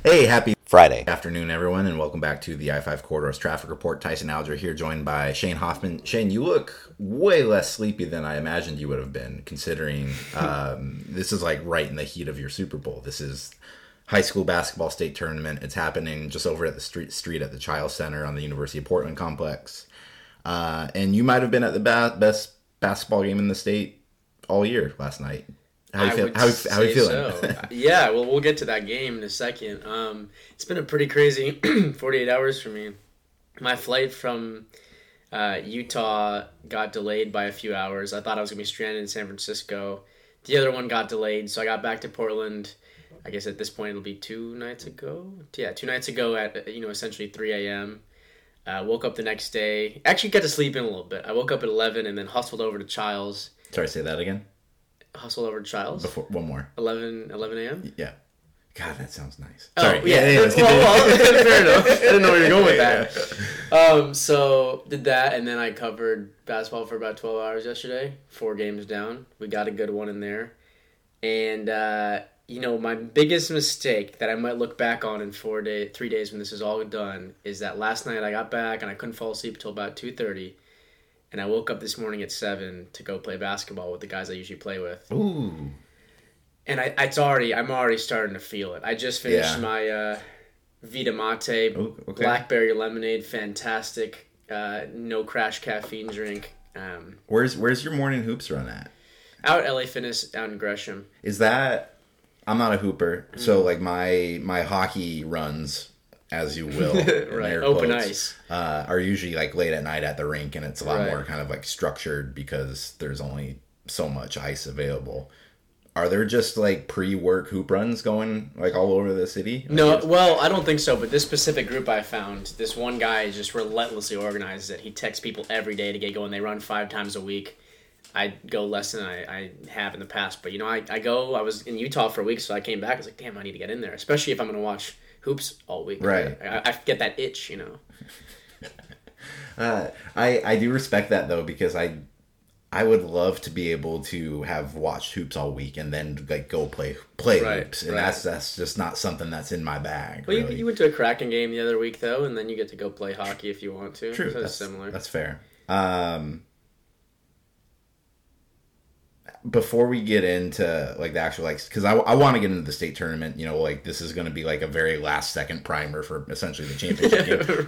Hey, happy Friday. afternoon, everyone, and welcome back to the I-5 Corridors Traffic Report. Tyson Alger here, joined by Shane Hoffman. Shane, you look way less sleepy than I imagined you would have been, considering this is like right in the heat of your Super Bowl. This is high school basketball state tournament. It's happening just over at the street at the Chiles Center on the University of Portland complex. And you might have been at the best basketball game in the state all year last night. How you feeling? So. Yeah, well, we'll get to that game in a second. It's been a pretty crazy 48 hours for me. My flight from Utah got delayed by a few hours. I thought I was going to be stranded in San Francisco. The other one got delayed, so I got back to Portland. I guess at this point it'll be 2 nights ago. Yeah, 2 nights ago at essentially 3 a.m. Woke up the next day. Actually got to sleep in a little bit. I woke up at 11 and then hustled over to Chiles. Sorry, say that again. Hustle over to Chiles. Before one more. 11 a.m. Yeah. God, that sounds nice. Sorry. Oh, yeah. Well, fair enough. I didn't know where you were going with that. So did that, and then I covered basketball for about 12 hours yesterday. 4 games down. We got a good one in there, and my biggest mistake that I might look back on in 3 days when this is all done is that last night I got back and I couldn't fall asleep until about 2:30. And I woke up this morning at 7 to go play basketball with the guys I usually play with. Ooh. And I'm already starting to feel it. I just finished my Vita Mate Blackberry Lemonade, fantastic, no crash caffeine drink. Where's your morning hoops run at? Out at LA Fitness, out in Gresham. Is that? I'm not a hooper, so like my hockey runs, as you will, right? Open ice are usually like late at night at the rink, and it's a lot more kind of like structured because there's only so much ice available. Are there just like pre-work hoop runs going like all over the city? No, well, I don't think so. But this specific group I found, this one guy is just relentlessly organized. That he texts people every day to get going. They run 5 times a week. I go less than I have in the past, but I go. I was in Utah for a week, so I came back. I was like, damn, I need to get in there, especially if I'm going to watch hoops all week. Right. I get that itch, I do respect that though, because I would love to be able to have watched hoops all week and then like go play hoops, and that's just not something that's in my bag. Well, really. you went to a Kraken game the other week though, and then you get to go play hockey if you want to. True, so that's similar. That's fair. Before we get into like the actual because I want to get into the state tournament, like this is going to be like a very last second primer for essentially the championship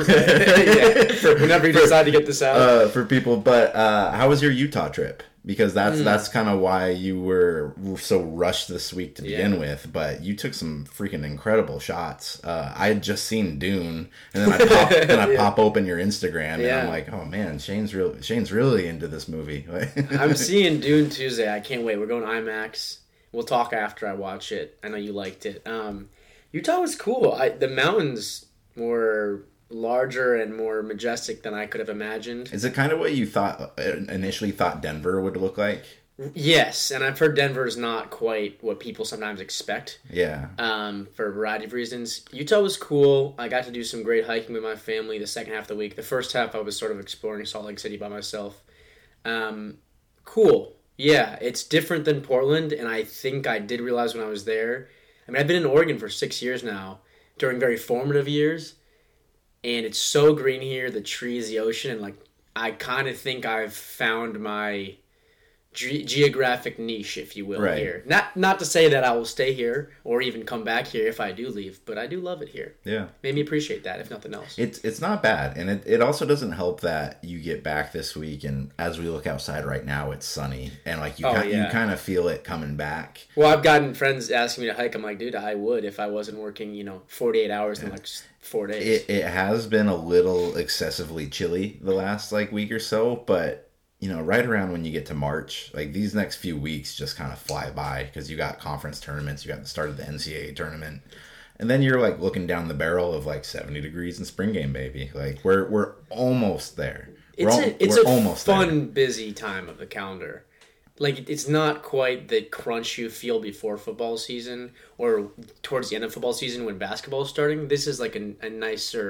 game. Whenever you decide to get this out for people. But how was your Utah trip? Because that's kind of why you were so rushed this week to begin with. But you took some freaking incredible shots. I had just seen Dune, and then I pop open your Instagram, and I'm like, oh man, Shane's really into this movie. I'm seeing Dune Tuesday. I can't wait. We're going IMAX. We'll talk after I watch it. I know you liked it. Utah was cool. The mountains were larger and more majestic than I could have imagined. Is it kind of what you initially thought Denver would look like? Yes, and I've heard Denver is not quite what people sometimes expect. Yeah. For a variety of reasons. Utah was cool. I got to do some great hiking with my family the second half of the week. The first half I was sort of exploring Salt Lake City by myself. Cool. Yeah, it's different than Portland, and I think I did realize when I was there. I mean, I've been in Oregon for 6 years now, during very formative years. And it's so green here, the trees, the ocean, and like I kind of think I've found my geographic niche, if you will, here. Not to say that I will stay here or even come back here if I do leave, but I do love it here. Yeah. Made me appreciate that, if nothing else. It's not bad, and it also doesn't help that you get back this week, and as we look outside right now, it's sunny, and like you kind of feel it coming back. Well, I've gotten friends asking me to hike. I'm like, dude, I would if I wasn't working, 48 hours in like 4 days. It has been a little excessively chilly the last like week or so, but right around when you get to March, like these next few weeks just kind of fly by because you got conference tournaments, you got the start of the NCAA tournament, and then you're like looking down the barrel of like 70 degrees in spring game, baby. Like we're almost there. It's a fun, busy time of the calendar. Like it's not quite the crunch you feel before football season or towards the end of football season when basketball is starting. This is like a nicer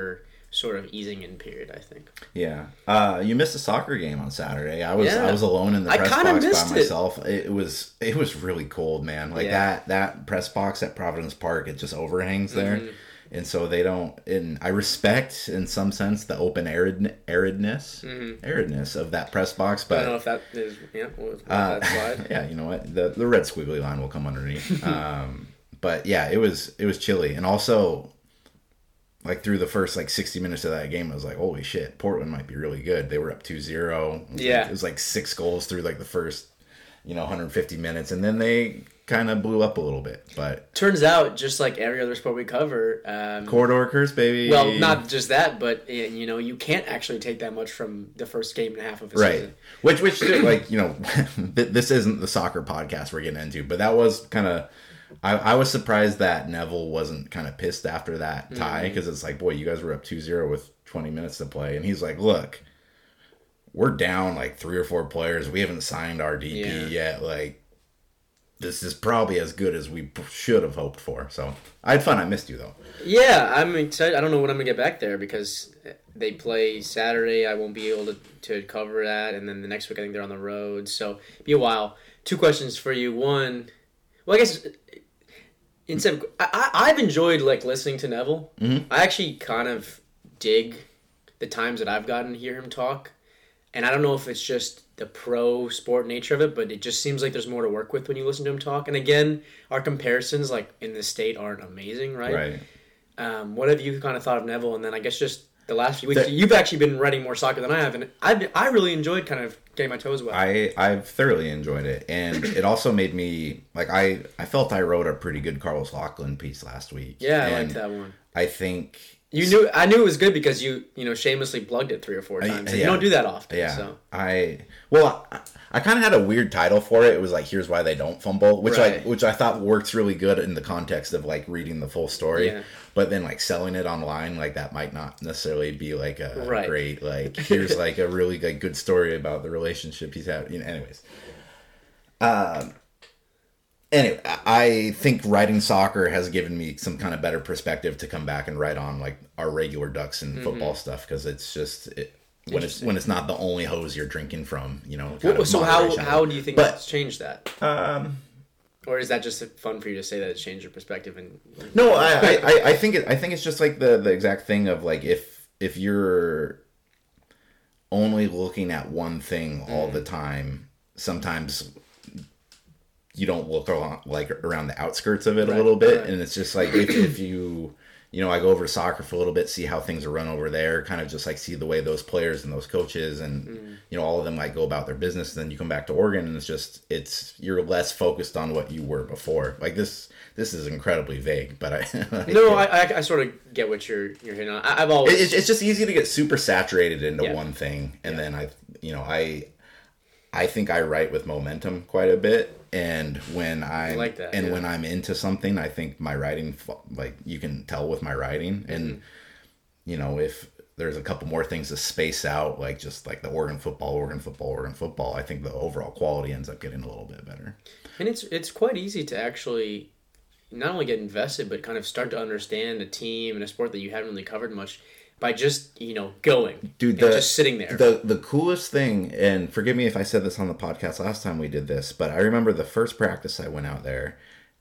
sort of easing in period, I think. Yeah. You missed a soccer game on Saturday. I was alone in the I press kinda box missed by myself. It was really cold, man. Like that press box at Providence Park, it just overhangs there. And so they don't, and I respect in some sense the open aridness of that press box, but I don't know if that is that slide. yeah, you know what, the red squiggly line will come underneath. But yeah, it was chilly, and also like through the first like 60 minutes of that game, I was like, holy shit, Portland might be really good. They were up 2-0. It was like 6 goals through like the first 150 minutes, and then they kind of blew up a little bit. But turns out, just like every other sport we cover, corridor curse, baby. Well, not just that, but you can't actually take that much from the first game and a half of a season. Which like this isn't the soccer podcast we're getting into, but that was kind of. I was surprised that Neville wasn't kind of pissed after that tie, because it's like, boy, you guys were up 2-0 with 20 minutes to play, and he's like, look, we're down like 3 or 4 players. We haven't signed our DP yet. Like, this is probably as good as we should have hoped for. So I had fun. I missed you though. Yeah, I'm excited. I don't know when I'm gonna get back there because they play Saturday. I won't be able to cover that, and then the next week I think they're on the road. So it'll be a while. 2 questions for you. One, well, I guess. I've enjoyed like listening to Neville. I actually kind of dig the times that I've gotten to hear him talk, and I don't know if it's just the pro sport nature of it, but it just seems like there's more to work with when you listen to him talk. And again, our comparisons like in the state aren't amazing, right? What have you kind of thought of Neville? And then I guess just the last few weeks, you've actually been writing more soccer than I have, and I really enjoyed kind of getting my toes wet. I've thoroughly enjoyed it, and it also made me like I felt I wrote a pretty good Carlos Lachlan piece last week. Yeah, I liked that one. I think I knew it was good because you shamelessly plugged it 3 or 4 times. You don't do that often. Yeah, so. I kind of had a weird title for it. It was like, here's why they don't fumble, which I thought works really good in the context of like reading the full story. Yeah. But then like selling it online, like that might not necessarily be like a great, like here's like a really like good story about the relationship he's had. Anyways. Anyway, I think writing soccer has given me some kind of better perspective to come back and write on like our regular Ducks and football stuff, because it's just when it's not the only hose you're drinking from, So how do you think that's changed that? Or is that just fun for you to say that it's changed your perspective? No, I think it's just like the exact thing of like if you're only looking at one thing all the time, sometimes you don't look around the outskirts of it a little bit, and it's just like if you I go over to soccer for a little bit, see how things are run over there, kind of just like see the way those players and those coaches and all of them like go about their business. And then you come back to Oregon, and it's you're less focused on what you were before. Like this is incredibly vague, but I sort of get what you're hitting on. I've always it's just easy to get super saturated into one thing, and then I think I write with momentum quite a bit. And when when I'm into something, I think my writing, like you can tell with my writing, and if there's a couple more things to space out, like just like the Oregon football, I think the overall quality ends up getting a little bit better. And it's quite easy to actually not only get invested, but kind of start to understand a team and a sport that you haven't really covered much by just going, dude, just sitting there. The coolest thing, and forgive me if I said this on the podcast last time we did this, but I remember the first practice I went out there.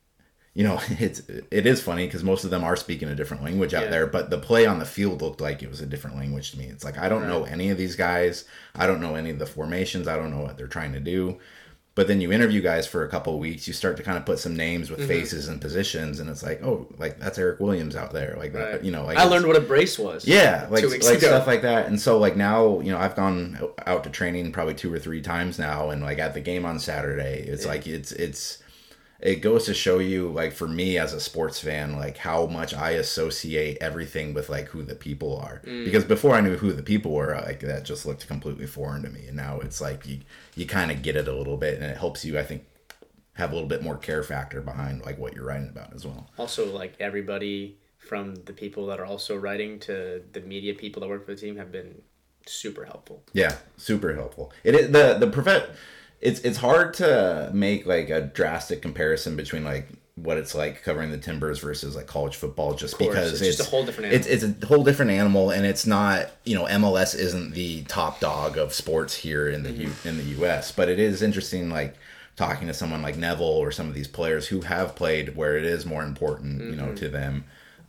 It is funny because most of them are speaking a different language out there, but the play on the field looked like it was a different language to me. It's like I don't know any of these guys. I don't know any of the formations. I don't know what they're trying to do. But then you interview guys for a couple of weeks, you start to kind of put some names with faces and positions, and it's like, oh, like that's Eric Williams out there, like that, like I learned what a brace was. Yeah, like 2 weeks ago. Stuff like that. And so like now, I've gone out to training probably 2 or 3 times now, and like at the game on Saturday, it's like it goes to show you, like for me as a sports fan, like how much I associate everything with like who the people are. Because before I knew who the people were, like that just looked completely foreign to me. And now it's like you kind of get it a little bit, and it helps you, I think, have a little bit more care factor behind like what you're writing about as well. Also, like everybody from the people that are also writing to the media people that work for the team have been super helpful. Yeah, super helpful. It is It's hard to make like a drastic comparison between like what it's like covering the Timbers versus like college football, just Of course, because it's just a whole different animal. It's a whole different animal, and it's not, MLS isn't the top dog of sports here in the in the U.S. But it is interesting, like talking to someone like Neville or some of these players who have played where it is more important, to them.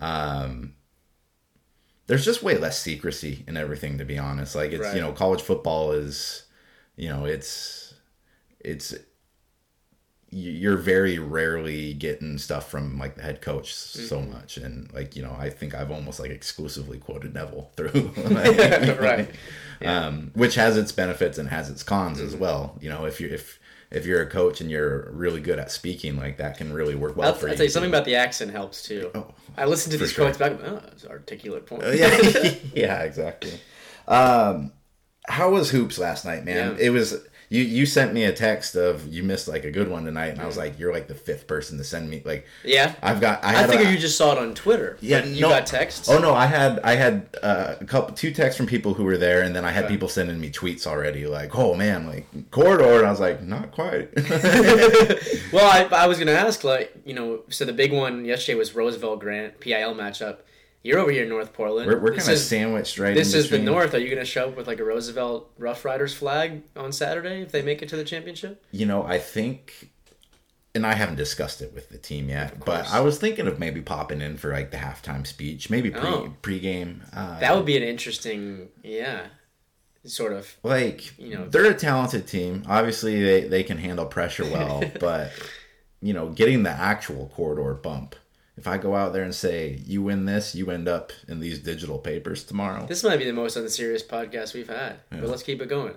There's just way less secrecy in everything, to be honest. Like it's Right. College football is, it's you're very rarely getting stuff from like the head coach so much, and like I think I've almost like exclusively quoted Neville through Right. which has its benefits and has its cons as well. If you're a coach and you're really good at speaking, like that can really work well for you. I'll tell you something about the accent helps too. Oh, I listened to these sure. quotes back. Oh, it's an articulate point. Yeah, exactly. How was hoops last night, man? Yeah. It was you sent me a text of you missed like a good one tonight, and I was like, you're like the fifth person to send me like. Yeah. I figured you just saw it on Twitter. Yeah, You got texts. Oh no, I had two texts from people who were there, and then I had people sending me tweets already, like, "Oh man, like corridor," and I was like, "Not quite." Well, I was gonna ask, like, so the big one yesterday was Roosevelt Grant PIL matchup. You're over here in North Portland. We're kind of sandwiched right. This in is the between. North. Are you gonna show up with like a Roosevelt Rough Riders flag on Saturday if they make it to the championship? I think, and I haven't discussed it with the team yet, but I was thinking of maybe popping in for like the halftime speech, maybe pregame. That would be an interesting, sort of. Like, they're a talented team. Obviously, they can handle pressure well, but getting the actual corridor bump. If I go out there and say, you win this, you end up in these digital papers tomorrow. This might be the most unserious podcast we've had, but let's keep it going.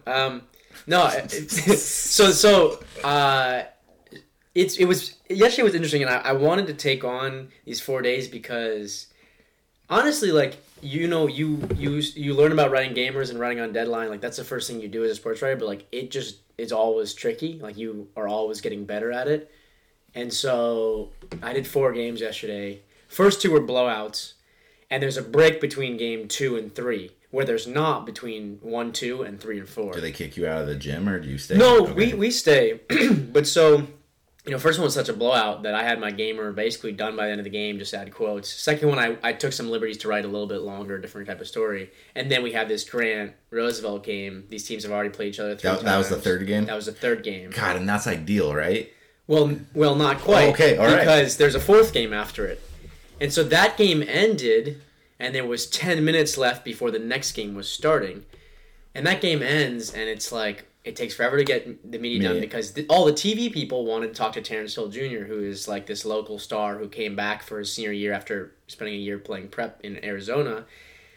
It was yesterday was interesting, and I wanted to take on these 4 days because honestly, like you learn about writing gamers and writing on deadline, like that's the first thing you do as a sports writer, but like it's always tricky. Like you are always getting better at it. And so I did 4 games yesterday. First 2 were blowouts, and there's a break between game 2 and 3, where there's not between 1, 2, and 3 and 4. Do they kick you out of the gym, or do you stay? No, Okay. we stay. But so, first one was such a blowout that I had my gamer basically done by the end of the game, just add quotes. Second one, I took some liberties to write a little bit longer, different type of story. And then we have this Grant Roosevelt game. These teams have already played each other 3 times. That was the third game? That was the third game. God, and that's ideal, right? Well, not quite. Oh, okay, all right. Because there's a 4th game after it. And so that game ended, and there was 10 minutes left before the next game was starting. And that game ends, and it's like, it takes forever to get the media done because all the TV people wanted to talk to Terrence Hill Jr., who is like this local star who came back for his senior year after spending a year playing prep in Arizona.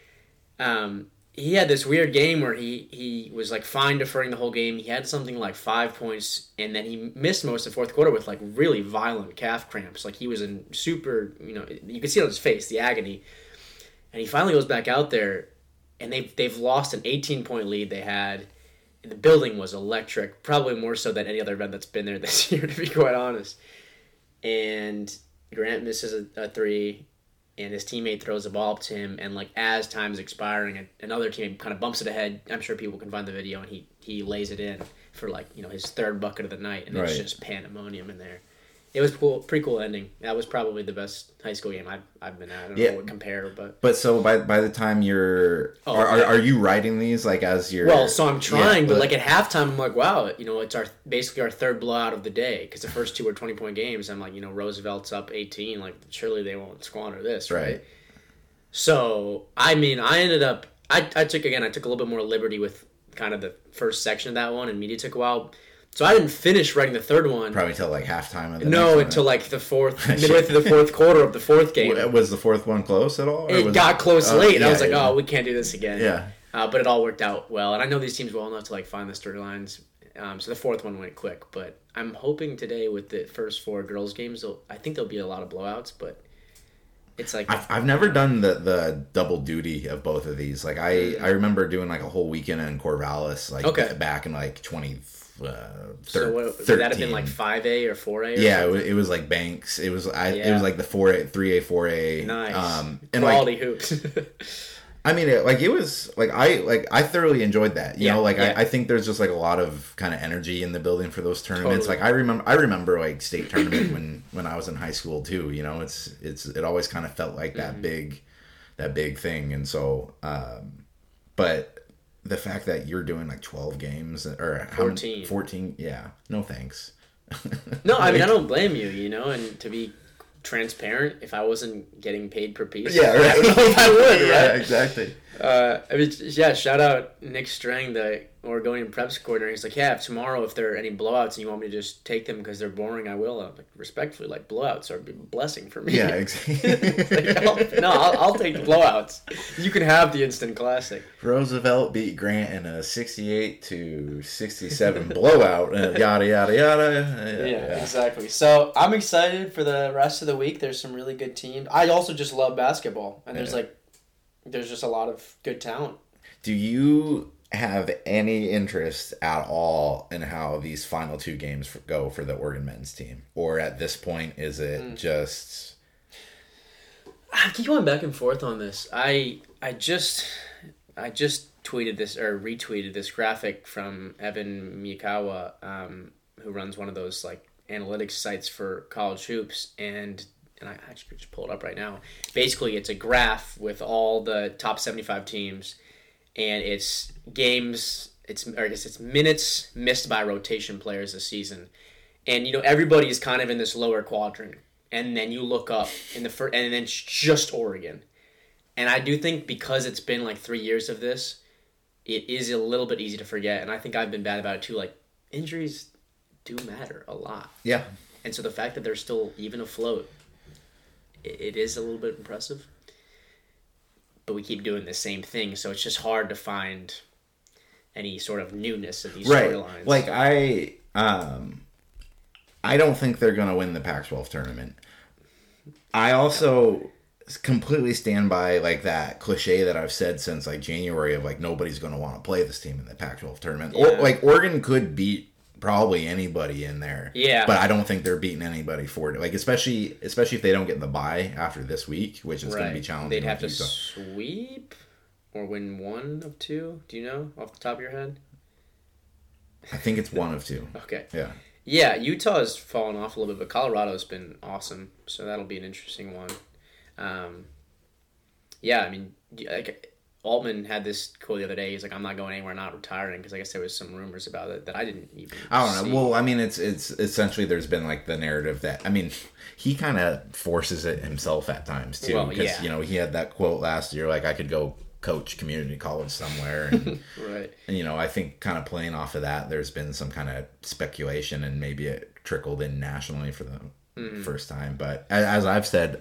He had this weird game where he was like fine deferring the whole game. He had something like 5 points, and then he missed most of the 4th quarter with like really violent calf cramps. Like he was in super, you could see it on his face, the agony. And he finally goes back out there, and they've lost an 18-point lead they had. And the building was electric, probably more so than any other event that's been there this year, to be quite honest. And Grant misses a 3. And his teammate throws the ball up to him, and like as time is expiring, another teammate kind of bumps it ahead. I'm sure people can find the video, and he lays it in for like his 3rd bucket of the night, and it's just pandemonium in there. It was cool, pretty cool ending. That was probably the best high school game I've been at. I don't know what compare, but so by the time you're are you writing these like as you're so I'm trying, but like at halftime I'm like, wow, it's basically our 3rd blowout of the day because the first 2 were 20-point games. I'm like, Roosevelt's up 18, like surely they won't squander this, right? So I mean, I ended up I took a little bit more liberty with kind of the first section of that one, and media took a while. So I didn't finish writing the 3rd one. Probably till like halftime of the No, until like the 4th, midway through the 4th quarter of the 4th game. Was the 4th one close at all? It got close late, and I was like, oh, we can't do this again. Yeah. But it all worked out well, and I know these teams well enough to like find the storylines. So the 4th one went quick, but I'm hoping today with the first 4 girls games, I think there'll be a lot of blowouts, but it's like I've never done the double duty of both of these. Like I remember doing like a whole weekend in Corvallis, like back in like 2013. So would that have been like 5A or 4A? Or it was like Banks. It was it was like the 3A 4A. Nice. And quality like, hoops. I mean, it was I thoroughly enjoyed that. You know, I think there's just like a lot of kind of energy in the building for those tournaments. Totally. Like I remember like state tournament when I was in high school too. You know, it always kind of felt like that big thing. And so, but the fact that you're doing like 12 games or 14, yeah, no thanks. No, I mean, I don't blame you. You know, and to be transparent, if I wasn't getting paid per piece, yeah, right. I don't know if I would, right? Yeah, exactly. I mean, yeah, shout out Nick Strang, the Oregonian preps coordinator. He's like, yeah, if there are any blowouts and you want me to just take them because they're boring, I will. I'm like, respectfully, like, blowouts are a blessing for me. Yeah, exactly. I'll take the blowouts. You can have the instant classic. Roosevelt beat Grant in a 68-67 blowout, yada, yada, yada. Yeah, exactly. So I'm excited for the rest of the week. There's some really good teams. I also just love basketball, and there's just a lot of good talent. Do you have any interest at all in how these final two games go for the Oregon men's team? Or at this point, is it just... I keep going back and forth on this. I just tweeted this or retweeted this graphic from Evan Miyakawa, who runs one of those like analytics sites for college hoops, and I actually just pull it up right now. Basically, it's a graph with all the top 75 teams, and it's games. It's minutes missed by rotation players this season, and everybody is kind of in this lower quadrant. And then you look up in the first, and then it's just Oregon. And I do think because it's been like 3 years of this, it is a little bit easy to forget. And I think I've been bad about it too. Like, injuries do matter a lot. Yeah. And so the fact that they're still even afloat, it is a little bit impressive. But we keep doing the same thing, so it's just hard to find any sort of newness in these storylines. Like, I don't think they're going to win the Pac-12 tournament. I also completely stand by like that cliche that I've said since like January of like nobody's going to want to play this team in the Pac-12 tournament. Yeah. Or like Oregon could beat probably anybody in there. Yeah. But I don't think they're beating anybody for it. Like especially if they don't get the bye after this week, which is going to be challenging. They'd have to sweep or win one of two. Do you know off the top of your head? I think it's one of two. Okay. Yeah. Yeah, Utah's fallen off a little bit, but Colorado's been awesome, so that'll be an interesting one. Yeah, I mean, like Altman had this quote the other day. He's like, "I'm not going anywhere, not retiring," because I guess there was some rumors about it that I didn't even. I don't know. See. Well, I mean, it's essentially there's been like the narrative that he kind of forces it himself at times too, because he had that quote last year, like I could go coach community college somewhere, and, right. And I think kind of playing off of that, there's been some kind of speculation, and maybe it trickled in nationally for the first time. But as I've said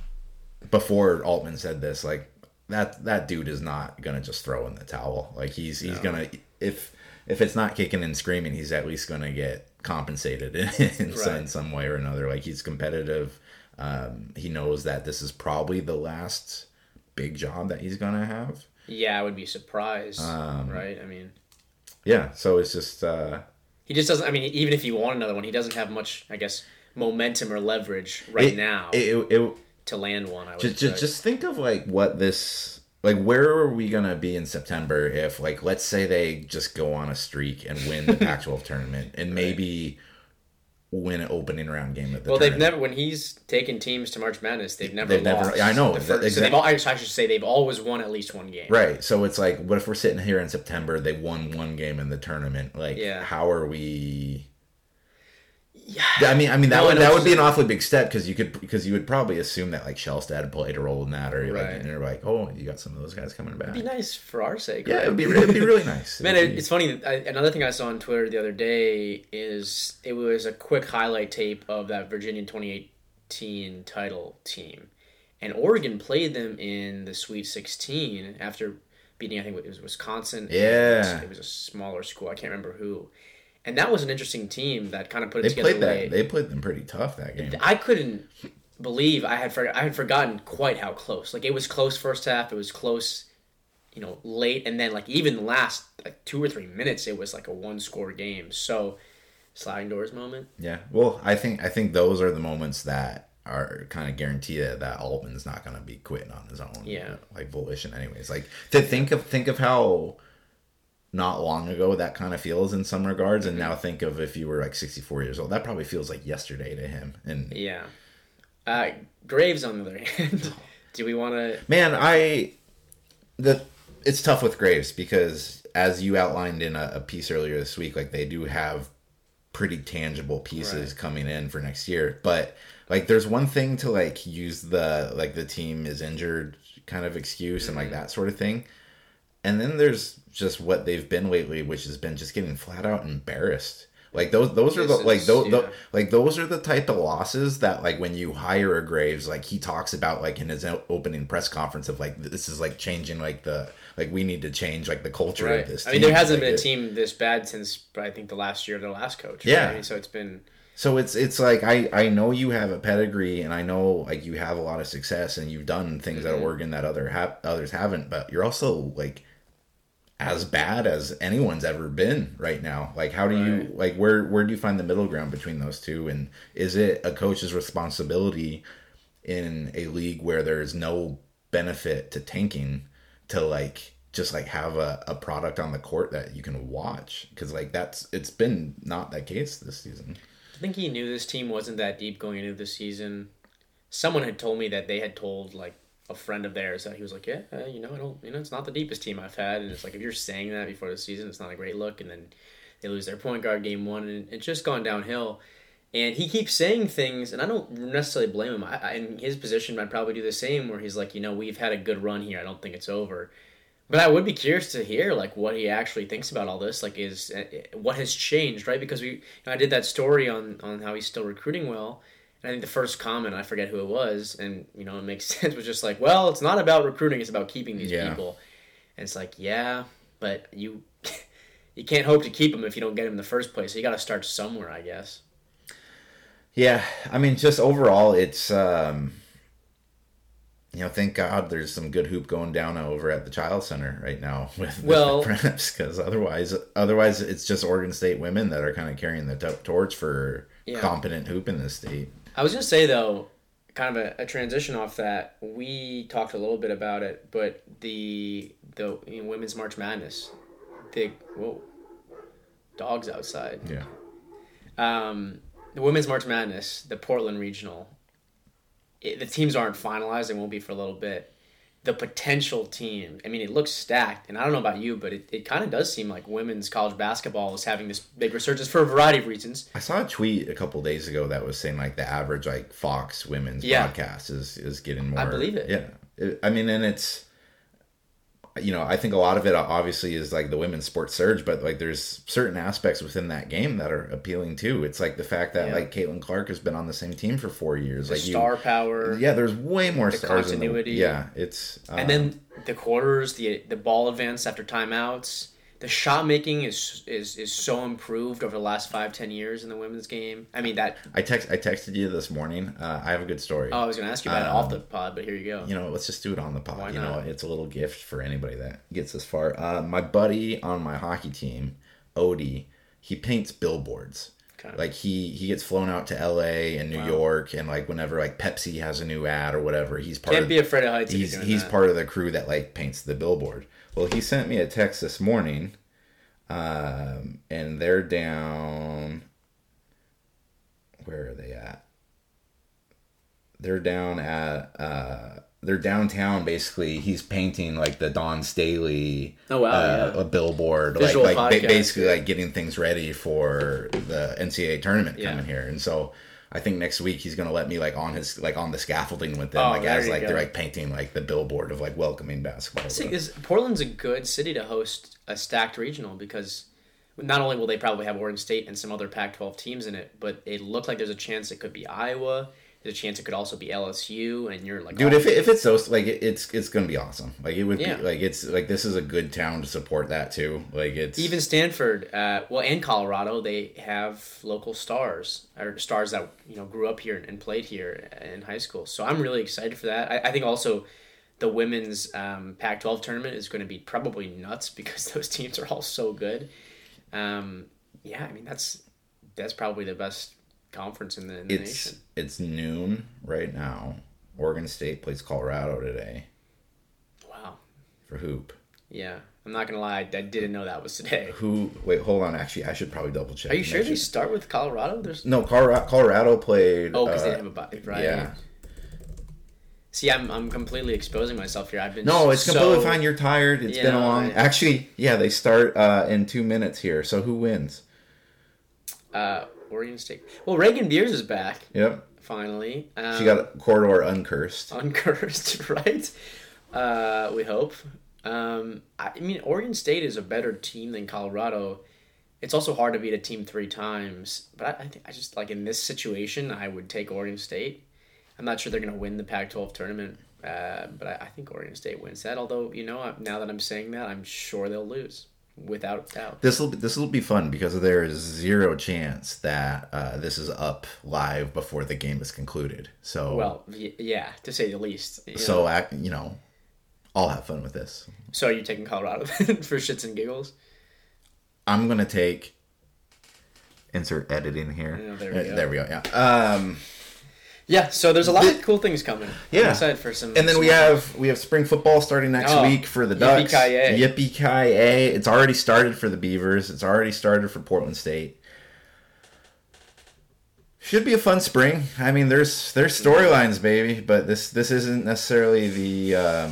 before, Altman said this, like that dude is not gonna just throw in the towel. Like he's gonna if it's not kicking and screaming, he's at least gonna get compensated in some way or another. Like he's competitive. He knows that this is probably the last big job that he's gonna have. Yeah, I would be surprised. Right? I mean, yeah. So it's just he just doesn't. I mean, even if you want another one, he doesn't have much, I guess, momentum or leverage now to land one. I would just think of like what this like. Where are we gonna be in September if like let's say they just go on a streak and win the Pac-12 tournament and maybe win an opening round game at the tournament. They've never, when he's taken teams to March Madness, they've never lost. I know. Exactly. So I should say they've always won at least one game. Right. So it's like, what if we're sitting here in September, they won one game in the tournament? Like, how are we... Yeah. I mean that would be an awfully big step because you would probably assume that like Shellstad played a role in that, or and you're like, oh, you got some of those guys coming back. It'd be nice for our sake. Yeah, right? it'd be really nice. Man, it's funny. Another thing I saw on Twitter the other day is it was a quick highlight tape of that Virginia 2018 title team, and Oregon played them in the Sweet 16 after beating, I think it was Wisconsin. Yeah, it was a smaller school. I can't remember who. And that was an interesting team that kind of put it together. They played them pretty tough that game. I couldn't believe I had forgotten quite how close. Like it was close first half. It was close, late, and then like even the last 2 or 3 minutes, it was like a 1-score game. So sliding doors moment. Yeah. Well, I think those are the moments that are kind of guarantee that Altman's not going to be quitting on his own, like volition, anyways. Like to think of how not long ago that kind of feels in some regards, and now think of if you were like 64 years old, that probably feels like yesterday to him. And Graves, on the other hand, do we want to? Man, it's tough with Graves because, as you outlined in a piece earlier this week, like they do have pretty tangible pieces coming in for next year. But like, there's one thing to like use the team is injured kind of excuse and like that sort of thing. And then there's just what they've been lately, which has been just getting flat out embarrassed. Like those are those are the type of losses that, like, when you hire a Graves, like he talks about like in his opening press conference of like, this is like changing we need to change like the culture of this team. I mean, there hasn't been a team this bad since I think the last year of their last coach. Right? I mean, so it's been. So it's like I know you have a pedigree, and I know like you have a lot of success, and you've done things at Oregon that others haven't, but you're also like as bad as anyone's ever been right now. Like, how do you, like, where do you find the middle ground between those two? And is it a coach's responsibility in a league where there's no benefit to tanking to like just like have a product on the court that you can watch? Because like it's been not that case this season. I think he knew this team wasn't that deep going into the season. Someone had told me that they had told like a friend of theirs that he was like, it's not the deepest team I've had. And it's like, if you're saying that before the season, it's not a great look. And then they lose their point guard game one, and it's just gone downhill. And he keeps saying things, and I don't necessarily blame him. In his position, I'd probably do the same, where he's like, we've had a good run here. I don't think it's over. But I would be curious to hear like what he actually thinks about all this. Like, is what has changed, right? Because I did that story on how he's still recruiting well. And I think the first comment, I forget who it was, and it makes sense, was just like, well, it's not about recruiting, it's about keeping these people. And it's like, yeah, but you can't hope to keep them if you don't get them in the first place. So you got to start somewhere, I guess. Yeah, I mean, just overall, it's thank God there's some good hoop going down over at the Child Center right now with the Preps, because otherwise it's just Oregon State women that are kind of carrying the torch for competent hoop in this state. I was going to say, though, kind of a transition off that, we talked a little bit about it, but the Women's March Madness, dogs outside. Yeah. The Women's March Madness, the Portland Regional, the teams aren't finalized and won't be for a little bit. The potential team, I mean, it looks stacked, and I don't know about you, but it kind of does seem like women's college basketball is having this big resurgence for a variety of reasons. I saw a tweet a couple days ago that was saying like the average like Fox women's broadcast is getting more. I believe it. Yeah, I mean, and it's, I think a lot of it obviously is like the women's sports surge, but like there's certain aspects within that game that are appealing too. It's like the fact that like Caitlin Clark has been on the same team for 4 years. The like star power. Yeah, there's way more stars. Continuity. It's and then the quarters, the ball advance after timeouts. The shot making is so improved over the last 5-10 years in the women's game. I mean that. I texted you this morning. I have a good story. Oh, I was going to ask you about it off the pod, but here you go. Let's just do it on the pod. Why not? It's a little gift for anybody that gets this far. My buddy on my hockey team, Odie, he paints billboards. Okay. Like he gets flown out to LA and New York, and like whenever like Pepsi has a new ad or whatever, he's part. Can't be afraid of heights. He's part of the crew that like paints the billboard. Well, he sent me a text this morning, and they're down. Where are they at? They're down at. They're downtown. Basically, he's painting like the Dawn Staley. A billboard, visual like basically like getting things ready for the NCAA tournament coming here, and so. I think next week he's gonna let me like on the scaffolding with them, they're like painting like the billboard of like welcoming basketball. See, Portland's a good city to host a stacked regional, because not only will they probably have Oregon State and some other Pac-12 teams in it, but it looked like there's a chance it could be Iowa. There's a chance it could also be LSU, and you're like, dude, if it's so, like it's gonna be awesome. Like it would be like, it's like this is a good town to support that too. Like it's even Stanford, and Colorado, they have local stars or stars that grew up here and played here in high school. So I'm really excited for that. I think also the women's Pac-12 tournament is going to be probably nuts because those teams are all so good. I mean that's probably the best conference in the nation. It's noon right now. Oregon State plays Colorado today. Wow. For hoop. Yeah. I'm not gonna lie, I didn't know that was today. Wait, hold on. Actually, I should probably double check. Are you sure they start with Colorado? No, Colorado played. Oh, because they have a bye, right? Yeah. See, I'm completely exposing myself here. No, it's completely fine. You're tired. It's been a long. Actually, yeah, they start in 2 minutes here. So who wins? Oregon State. Well, Reagan Beers is back. Yep. Finally. She got a corridor uncursed. Uncursed, right? We hope. I mean, Oregon State is a better team than Colorado. It's also hard to beat a team 3 times. But I think I just, like, in this situation, I would take Oregon State. I'm not sure they're going to win the Pac-12 tournament, but I think Oregon State wins that. Although, now that I'm saying that, I'm sure they'll lose, without doubt. This will be fun because there is zero chance that this is up live before the game is concluded. So well, yeah, to say the least. So I'll have fun with this. So are you taking Colorado for shits and giggles? I'm gonna take. Insert edit in here. Oh, there we go. Yeah. Yeah, so there's a lot of cool things coming. Yeah. I'm excited for some. And then we have spring football starting next week for the Ducks. Yippee-ki-yay. It's already started for the Beavers. It's already started for Portland State. Should be a fun spring. I mean, there's storylines, baby, but this isn't necessarily the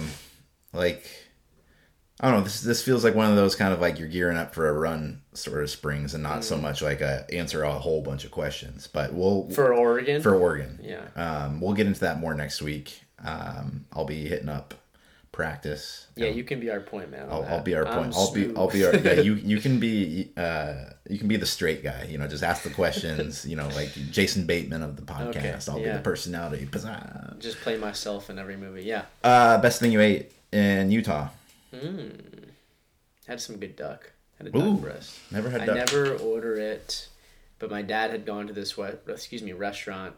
I don't know. This feels like one of those kind of like you're gearing up for a run sort of springs, and not so much like answer a whole bunch of questions. But for Oregon. Yeah. We'll get into that more next week. I'll be hitting up practice. Yeah, you can be our point man. I'll be our point. I'll be our yeah. You can be the straight guy. Just ask the questions. Like Jason Bateman of the podcast. Okay, I'll be the personality. Just play myself in every movie. Yeah. Best thing you ate in Utah. Had some good duck. Had a duck breast. Never had duck. I never order it, but my dad had gone to this restaurant.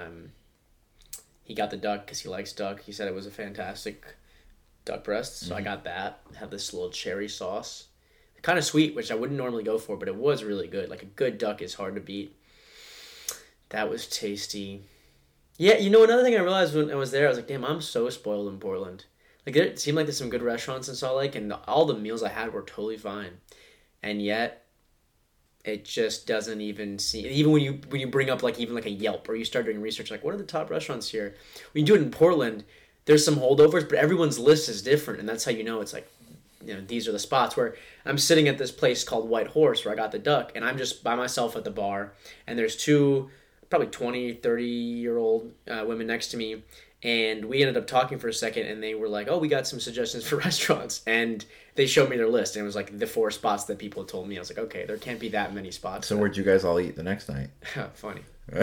He got the duck because he likes duck. He said it was a fantastic duck breast, so I got that. Had this little cherry sauce, kind of sweet, which I wouldn't normally go for, but it was really good. Like a good duck is hard to beat. That was tasty. Yeah, another thing I realized when I was there, I was like, damn, I'm so spoiled in Portland. Like, it seemed like there's some good restaurants in Salt Lake, and all the meals I had were totally fine. And yet, it just doesn't even seem... Even when you bring up, like, even like a Yelp, or you start doing research, like, what are the top restaurants here? When you do it in Portland, there's some holdovers, but everyone's list is different, and that's how you know it's like, these are the spots. Where I'm sitting at this place called White Horse, where I got the duck, and I'm just by myself at the bar, and there's 2, probably 20, 30-year-old women next to me, and we ended up talking for a second, and they were like, oh, we got some suggestions for restaurants. And they showed me their list, and it was like the 4 spots that people told me. I was like, okay, there can't be that many spots. So where'd you guys all eat the next night? Funny.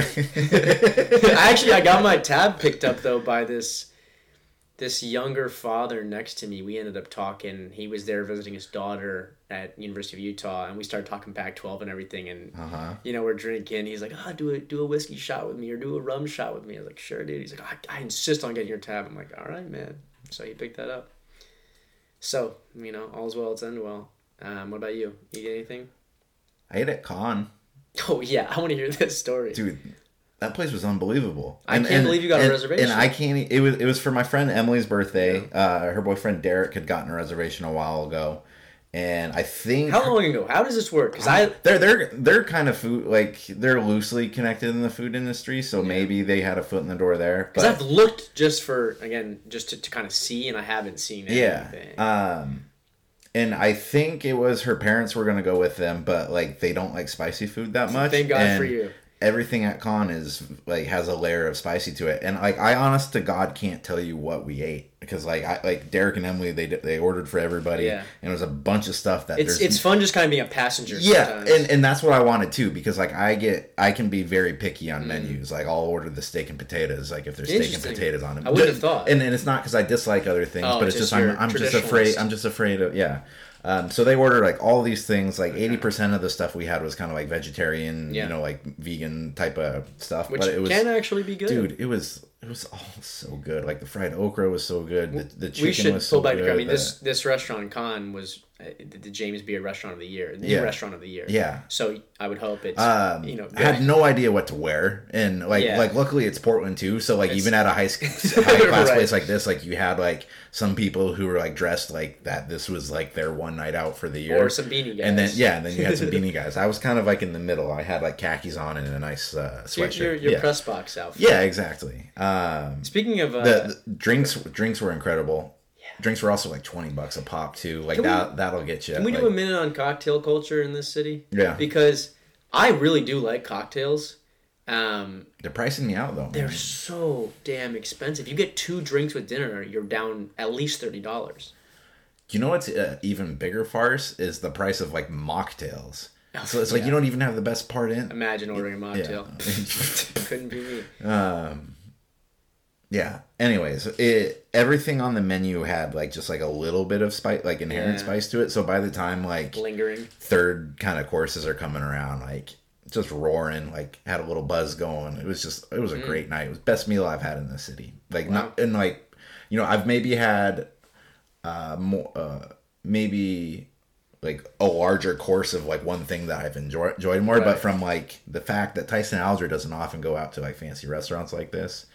I got my tab picked up, though, by this younger father next to me. We ended up talking. He was there visiting his daughter at University of Utah, and we started talking Pac-12 and everything, and we're drinking. He's like, do a whiskey shot with me, or do a rum shot with me. I was like, sure, dude. He's like, I insist on getting your tab. I'm like, all right, man. So he picked that up. So, all's well, it's end well. What about you? You get anything? I ate at Con. Oh, yeah. I want to hear this story. Dude, that place was unbelievable. I can't believe you got a reservation. And I can't... It was for my friend Emily's birthday. Yeah. Her boyfriend Derek had gotten a reservation a while ago. And I think... How long ago? How does this work? Because they're kind of food... Like, they're loosely connected in the food industry, so maybe they had a foot in the door there. Because I've looked just to kind of see, and I haven't seen anything. Yeah. And I think it was her parents were going to go with them, but, like, they don't like spicy food that much. Thank God for you. Everything at Con is like has a layer of spicy to it, and like I honest to God can't tell you what we ate because like Derek and Emily they ordered for everybody, and it was a bunch of stuff that it's fun just kind of being a passenger. Yeah, and that's what I wanted too, because like I can be very picky on menus. Like I'll order the steak and potatoes, like if there's steak and potatoes on it. I wouldn't have thought, and it's not because I dislike other things, but it's just I'm just afraid of so they ordered like all these things, like 80% of the stuff we had was kind of like vegetarian, like vegan type of stuff. Which but it can actually be good. Dude, it was all so good. Like the fried okra was so good. The chicken was so good. I mean, this restaurant Con was the James Beard Restaurant of the Year, the Yeah. Restaurant of the Year. Yeah. So I would hope it's I had no idea what to wear, and like luckily it's Portland too, so like even at a high class Right. place like this, like you had like some people who were like dressed like that. This was like their one night out for the year, or some beanie guys. and then you had some beanie guys. I was kind of like in the middle. I had like khakis on and a nice sweatshirt. Your yeah. press box outfit. Yeah, exactly. Speaking of The drinks were incredible. Drinks were also like $20 a pop too. Like that'll get you. Can we like, do a minute on cocktail culture in this city? Yeah. Because I really do like cocktails. They're pricing me out though. They're Man. so damn expensive. You get 2 drinks with dinner, you're down at least $30. You know what's even bigger farce is the price of like mocktails. So it's like Yeah. you don't even have the best part in. Imagine ordering a mocktail. Yeah. Couldn't be me. Yeah. Anyways, everything on the menu had like just like a little bit of spice, like inherent Yeah. spice to it. So by the time like Lingering. third kind of courses are coming around, like just roaring, like had a little buzz going. It was a great night. It was the best meal I've had in the city. Like not and like, you know, I've maybe had maybe like a larger course of like one thing that I've enjoyed more, but from like the fact that Tyson Alger doesn't often go out to like fancy restaurants like this,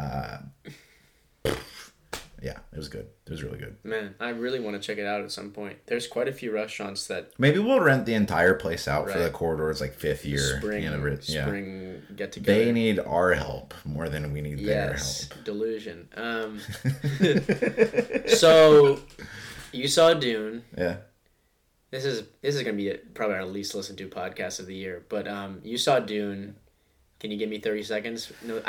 yeah, it was good. It was really good. Man, I really want to check it out at some point. There's quite a few restaurants that Maybe we'll rent the entire place out for Right. the corridor's like 5th year spring anniversary. get together. They need our help more than we need their Yes, help. delusion. So you saw Dune. Yeah. This is gonna be probably our least listened to podcast of the year. But you saw Dune. Can you give me 30 seconds? No,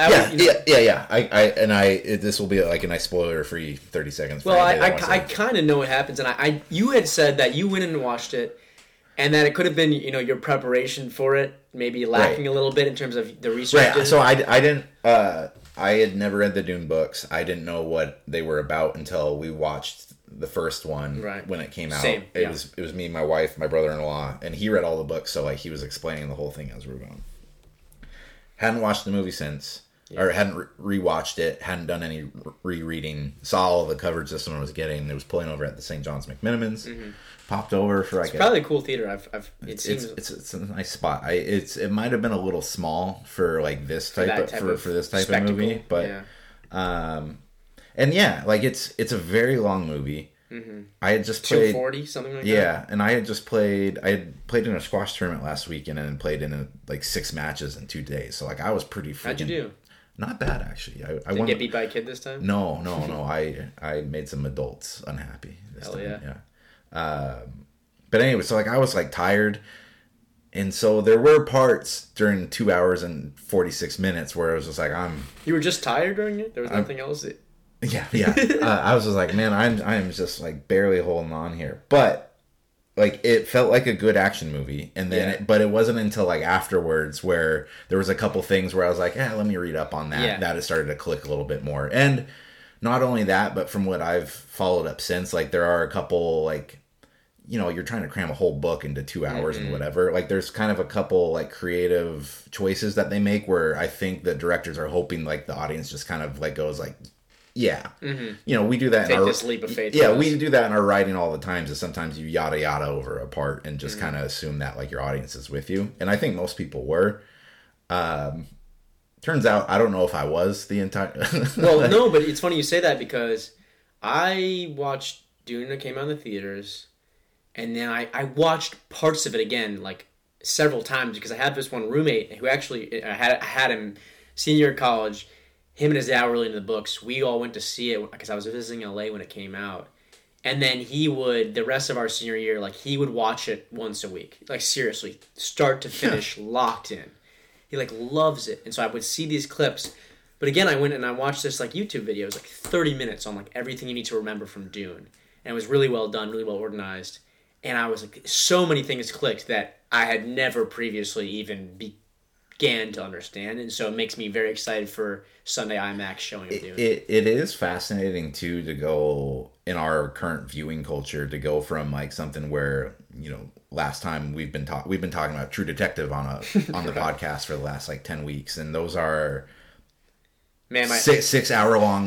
This will be like a nice spoiler-free 30 seconds. For Well, anybody that wants I to- kind of know what happens, and you had said that you went and watched it, and that it could have been your preparation for it maybe lacking a little bit in terms of the research. Right. So I didn't. I had never read the Dune books. I didn't know what they were about until we watched the first one when it came out. Same, It was me, my wife, my brother-in-law, and he read all the books, so like he was explaining the whole thing as we were going. Hadn't watched the movie since, or hadn't rewatched it. Hadn't done any rereading. Saw all the coverage this one was getting. It was pulling over at the St. John's McMenamins. Popped over for like it's probably a cool theater. It seems it's a nice spot. It might have been a little small for like this type of for this type spectacle. of movie, but and yeah, like it's a very long movie. I had just played 240 something like that. Yeah, and I had played in a squash tournament last weekend and played in like 6 matches in 2 days. So like I was pretty freaking, How'd you do? Not bad actually. I Did you get beat by a kid this time? No. I made some adults unhappy this Hell time. yeah. But anyway, so like I was like tired, and so there were parts during 2 hours and 46 minutes where I was just like You were just tired during it. There was nothing else. Yeah. I was just like, man, I'm just like barely holding on here. But like it felt like a good action movie, and then but it wasn't until like afterwards where there was a couple things where I was like, let me read up on that. That it started to click a little bit more. And not only that, but from what I've followed up since, like there are a couple like, you're trying to cram a whole book into 2 hours and whatever. Like there's kind of a couple like creative choices that they make where I think the directors are hoping like the audience just kind of like goes like, yeah, we do that. Take this leap of faith. Yeah, we do that in our writing all the time. So sometimes you yada yada over a part and just kind of assume that like your audience is with you. And I think most people were. Turns out I don't know if I was the entire. Well, no, but it's funny you say that because I watched Dune that came out in the theaters, and then I watched parts of it again like several times because I had this one roommate who actually I had him senior year of college. Him and his dad were really into the books. We all went to see it because I was visiting LA when it came out. And then he would, the rest of our senior year, like he would watch it once a week. Like seriously, start to finish, locked in. He like loves it. And so I would see these clips. But again, I went and I watched this like YouTube video. It was like 30 minutes on like everything you need to remember from Dune. And it was really well done, really well organized. And I was like, so many things clicked that I had never previously even began to understand. And so it makes me very excited for Sunday IMAX showing of Dune. It is fascinating too to go in our current viewing culture to go from like something where last time we've been talking about True Detective on the podcast for the last like 10 weeks, and those are 6 hour long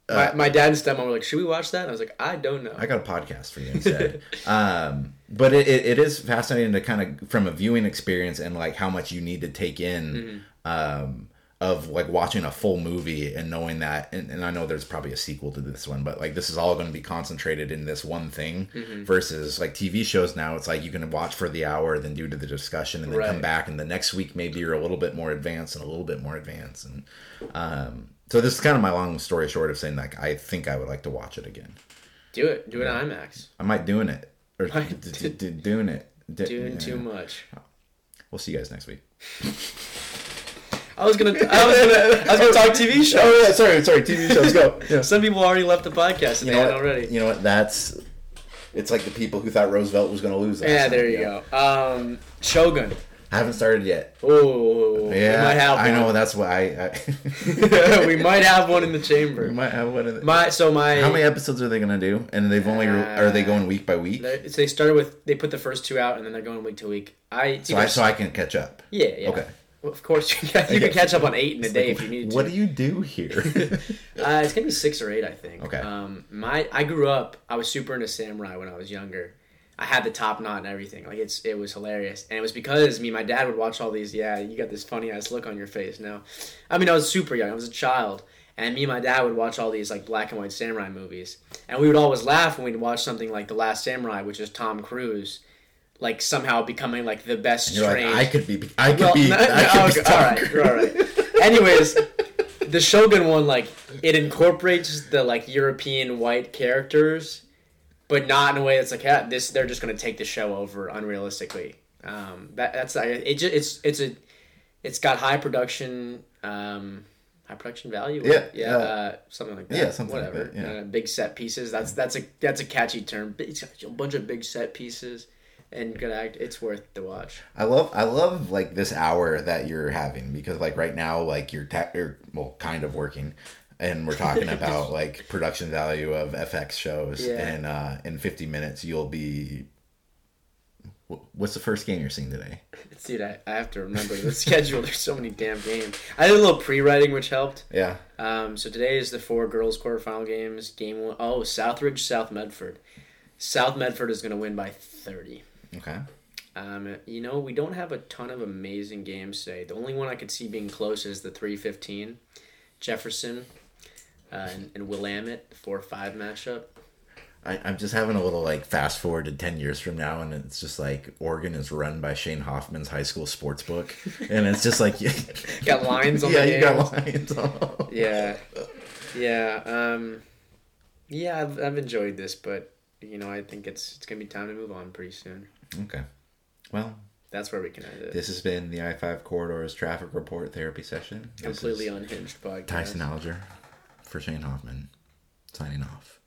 My dad and stepmom were like, "Should we watch that?" And I was like, "I don't know." I got a podcast for you instead. But it is fascinating to kind of, from a viewing experience and like how much you need to take in, of like watching a full movie and knowing that, and I know there's probably a sequel to this one, but like this is all going to be concentrated in this one thing, versus like TV shows now, it's like you can watch for the hour, then do the discussion, and then come back, and the next week maybe you're a little bit more advanced and a little bit more advanced, and so this is kind of my long story short of saying like I think I would like to watch it again. Do it in IMAX. I might doing it or doing it. Doing too much. We'll see you guys next week. I was gonna talk TV shows. Oh yeah, sorry, TV shows. Go. Yeah. Some people already left the podcast and they had already. You know what? It's like the people who thought Roosevelt was going to lose. Yeah, there you go. Shogun. I haven't started yet. Oh, yeah, we might have one. I know. That's why we might have one in the chamber. We might have one in the... How many episodes are they going to do? And they've only are they going week by week? They started with, they put the first 2 out and then they're going week to week. So I can catch up. Yeah. Okay. Well, of course you can catch up on 8 in a day if you need to. What do you do here? It's gonna be 6 or 8, I think. Okay. I grew up. I was super into samurai when I was younger. I had the top knot and everything. Like it was hilarious, and it was because me and my dad would watch all these. Yeah, you got this funny ass look on your face now. I mean, I was super young. I was a child, and me and my dad would watch all these like black and white samurai movies, and we would always laugh when we'd watch something like The Last Samurai, which is Tom Cruise, like somehow becoming like the best trained. Like, I could be. All right. Anyways, the Shogun one, like it incorporates the like European white characters, but not in a way that's like, yeah, they're just gonna take the show over unrealistically. It's got high production value. Yeah. Something like that. Yeah, something whatever. Like that, yeah. Big set pieces. That's a catchy term. It's a bunch of big set pieces and good act. It's worth the watch. I love like this hour that you're having, because like right now like you're kind of working. And we're talking about like production value of FX shows, and in 50 minutes you'll be. What's the first game you're seeing today? Dude, I have to remember the schedule. There's so many damn games. I did a little pre-writing, which helped. Yeah. So today is the 4 girls quarterfinal games. Game 1. Oh, Southridge, South Medford. South Medford is going to win by 30. Okay. We don't have a ton of amazing games today. The only one I could see being close is the 3:15. Jefferson and Willamette 4-5 matchup. I'm just having a little like fast forward to 10 years from now, and it's just like Oregon is run by Shane Hoffman's high school sports book, and it's just like got lines on the games. You got lines on. Yeah. I've enjoyed this, but I think it's gonna be time to move on pretty soon. Okay, well. That's where we can end it. This has been the I-5 Corridors Traffic Report Therapy Session. Completely unhinged podcast. Tyson Alger for Shane Hoffman, signing off.